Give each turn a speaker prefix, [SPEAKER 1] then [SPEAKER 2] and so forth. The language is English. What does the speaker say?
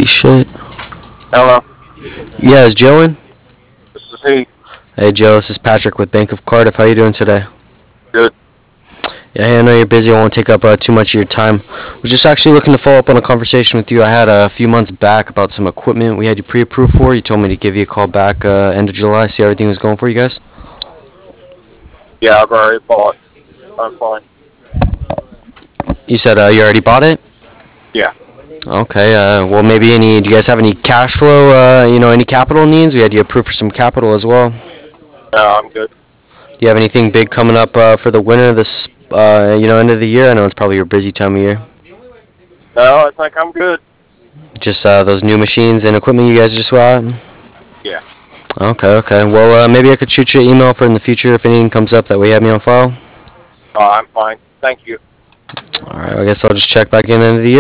[SPEAKER 1] Holy shit.
[SPEAKER 2] Hello,
[SPEAKER 1] Yeah, is Joe in?
[SPEAKER 2] this is he.
[SPEAKER 1] Hey Joe, this is Patrick with Bank of Cardiff. How you doing today?
[SPEAKER 2] Good.
[SPEAKER 1] Yeah, hey, I know you're busy. I won't take up too much of your time. Was just actually looking to follow up on a conversation with you I had a few months back about some equipment we had you pre-approved for. You told me to give you a call back end of July, see how everything was going for you guys.
[SPEAKER 2] Yeah, I've already bought. I'm fine.
[SPEAKER 1] You said you already bought it?
[SPEAKER 2] Yeah.
[SPEAKER 1] Okay, well maybe do you guys have any cash flow, any capital needs? We had you approved for some capital as well.
[SPEAKER 2] No, I'm good.
[SPEAKER 1] Do you have anything big coming up for the winter this, end of the year? I know it's probably your busy time of year.
[SPEAKER 2] No, I think I'm good.
[SPEAKER 1] Just those new machines and equipment you guys just bought?
[SPEAKER 2] Yeah.
[SPEAKER 1] Okay. Well, maybe I could shoot you an email for in the future if anything comes up that way you have me on file.
[SPEAKER 2] I'm fine. Thank you.
[SPEAKER 1] Alright, I guess I'll just check back in end of the year.